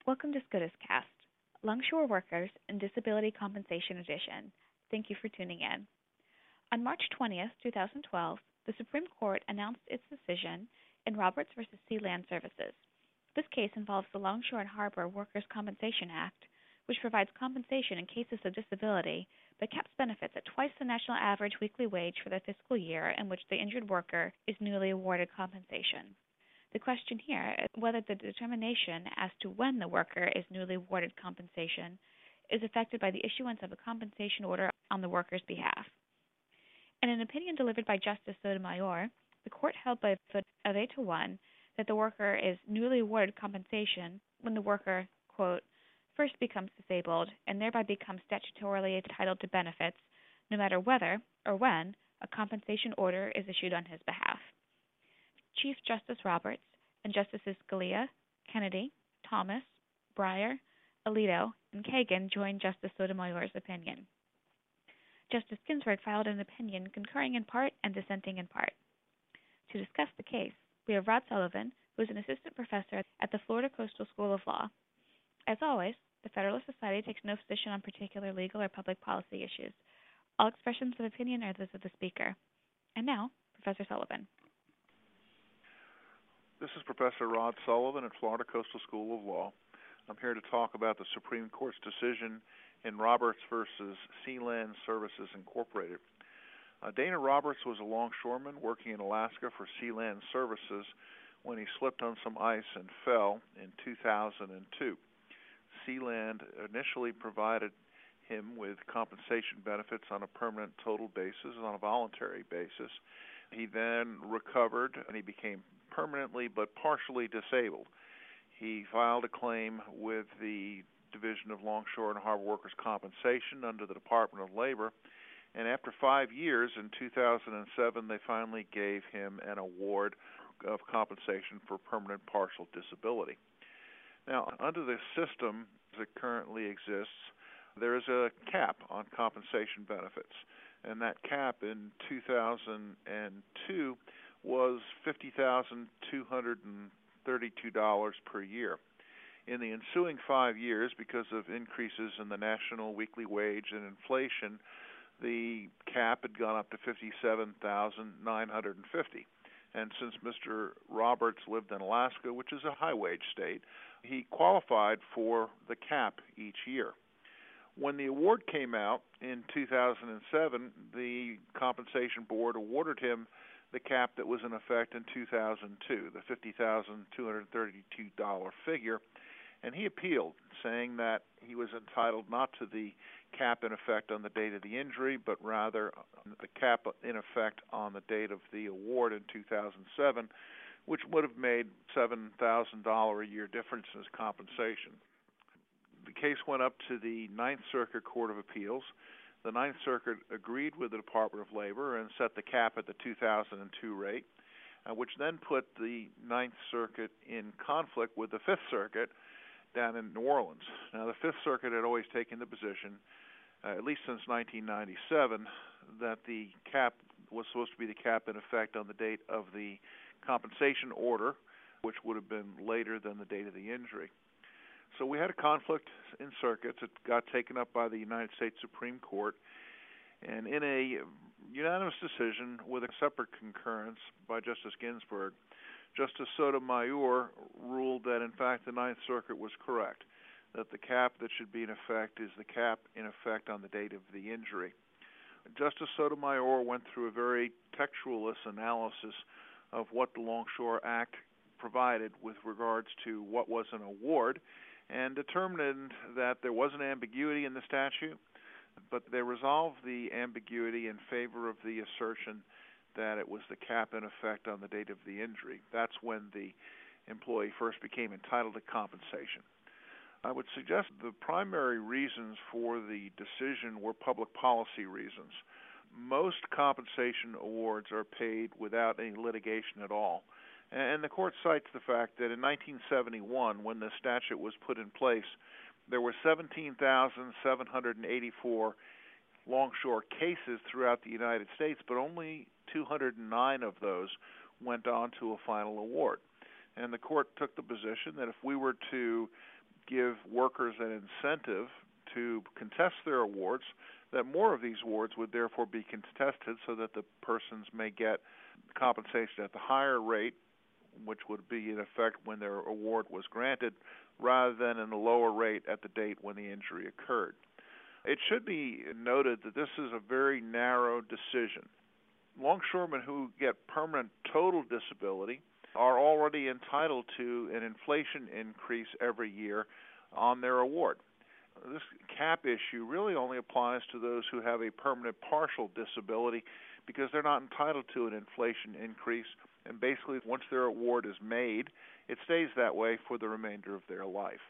Welcome to SCOTUS Longshore Workers and Disability Compensation Edition. Thank you for tuning in. On March 20th, 2012, the Supreme Court announced its decision in Roberts v. Sealand Services. This case involves the Longshore and Harbor Workers' Compensation Act, which provides compensation in cases of disability but caps benefits at twice the national average weekly wage for the fiscal year in which the injured worker is newly awarded compensation. The question here is whether the determination as to when the worker is newly awarded compensation is affected by the issuance of a compensation order on the worker's behalf. In an opinion delivered by Justice Sotomayor, the court held by a vote of 8-1 that the worker is newly awarded compensation when the worker, quote, first becomes disabled and thereby becomes statutorily entitled to benefits, no matter whether or when a compensation order is issued on his behalf. Chief Justice Roberts and Justices Scalia, Kennedy, Thomas, Breyer, Alito, and Kagan joined Justice Sotomayor's opinion. Justice Ginsburg filed an opinion concurring in part and dissenting in part. To discuss the case, we have Rod Sullivan, who is an assistant professor at the Florida Coastal School of Law. As always, the Federalist Society takes no position on particular legal or public policy issues. All expressions of opinion are those of the speaker. And now, Professor Sullivan. This is Professor Rod Sullivan at Florida Coastal School of Law. I'm here to talk about the Supreme Court's decision in Roberts v. Sealand Services, Incorporated. Dana Roberts was a longshoreman working in Alaska for Sealand Services when he slipped on some ice and fell in 2002. Sealand initially provided him with compensation benefits on a permanent total basis, on a voluntary basis. He then recovered and he became permanently but partially disabled. He filed a claim with the Division of Longshore and Harbor Workers' Compensation under the Department of Labor, and after 5 years, in 2007, they finally gave him an award of compensation for permanent partial disability. Now, under the system as it currently exists, there is a cap on compensation benefits, and that cap in 2002 was $50,232 per year. In the ensuing 5 years, because of increases in the national weekly wage and inflation, the cap had gone up to $57,950. And since Mr. Roberts lived in Alaska, which is a high-wage state, he qualified for the cap each year. When the award came out in 2007, the Compensation Board awarded him the cap that was in effect in 2002, the $50,232 figure, and he appealed, saying that he was entitled not to the cap in effect on the date of the injury, but rather the cap in effect on the date of the award in 2007, which would have made $7,000 a year difference in his compensation. The case went up to the Ninth Circuit Court of Appeals. The Ninth Circuit agreed with the Department of Labor and set the cap at the 2002 rate, which then put the Ninth Circuit in conflict with the Fifth Circuit down in New Orleans. Now, the Fifth Circuit had always taken the position, at least since 1997, that the cap was supposed to be the cap in effect on the date of the compensation order, which would have been later than the date of the injury. So we had a conflict in circuits. It got taken up by the United States Supreme Court, and in a unanimous decision with a separate concurrence by Justice Ginsburg, Justice Sotomayor ruled that, in fact, the Ninth Circuit was correct, that the cap that should be in effect is the cap in effect on the date of the injury. Justice Sotomayor went through a very textualist analysis of what the Longshore Act provided with regards to what was an award, and determined that there was an ambiguity in the statute, but they resolved the ambiguity in favor of the assertion that it was the cap in effect on the date of the injury. That's when the employee first became entitled to compensation. I would suggest the primary reasons for the decision were public policy reasons. Most compensation awards are paid without any litigation at all. And the court cites the fact that in 1971, when the statute was put in place, there were 17,784 longshore cases throughout the United States, but only 209 of those went on to a final award. And the court took the position that if we were to give workers an incentive to contest their awards, that more of these awards would therefore be contested so that the persons may get compensation at the higher rate, which would be in effect when their award was granted, rather than in the lower rate at the date when the injury occurred. It should be noted that this is a very narrow decision. Longshoremen who get permanent total disability are already entitled to an inflation increase every year on their award. This cap issue really only applies to those who have a permanent partial disability because they're not entitled to an inflation increase, and basically once their award is made, it stays that way for the remainder of their life.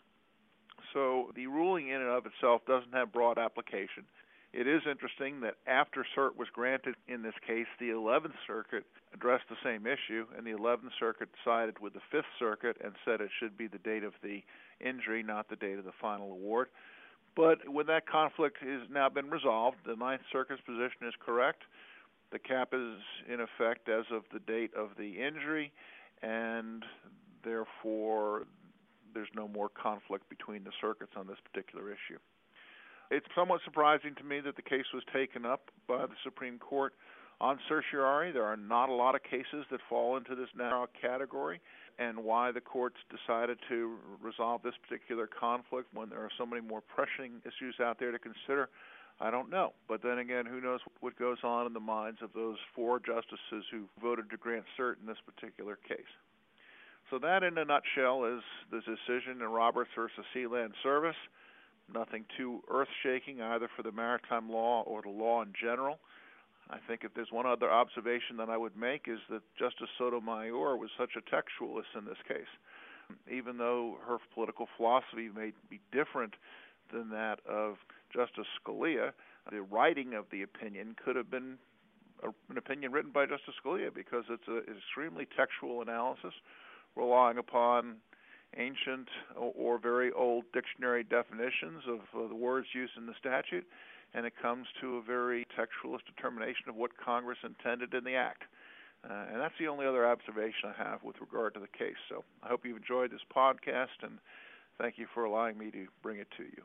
So the ruling in and of itself doesn't have broad application. It is interesting that after cert was granted in this case, the 11th Circuit addressed the same issue, and the 11th Circuit sided with the 5th Circuit and said it should be the date of the injury, not the date of the final award. But when that conflict has now been resolved, the 9th Circuit's position is correct. The cap is in effect as of the date of the injury, and therefore there's no more conflict between the circuits on this particular issue. It's somewhat surprising to me that the case was taken up by the Supreme Court on certiorari. There are not a lot of cases that fall into this narrow category, and why the courts decided to resolve this particular conflict when there are so many more pressing issues out there to consider, I don't know. But then again, who knows what goes on in the minds of those 4 justices who voted to grant cert in this particular case. So that, in a nutshell, is the decision in Roberts versus Sealand Service. Nothing too earth-shaking either for the maritime law or the law in general. I think if there's one other observation that I would make is that Justice Sotomayor was such a textualist in this case. Even though her political philosophy may be different than that of Justice Scalia, the writing of the opinion could have been an opinion written by Justice Scalia because it's an extremely textual analysis relying upon ancient or very old dictionary definitions of the words used in the statute, and it comes to a very textualist determination of what Congress intended in the Act. And that's the only other observation I have with regard to the case. So I hope you've enjoyed this podcast, and thank you for allowing me to bring it to you.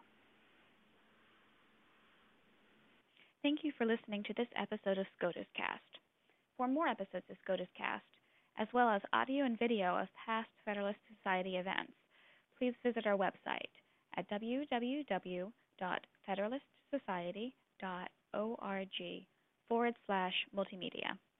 Thank you for listening to this episode of SCOTUS Cast. For more episodes of SCOTUS Cast, as well as audio and video of past Federalist Society events, please visit our website at www.federalistsociety.org/multimedia.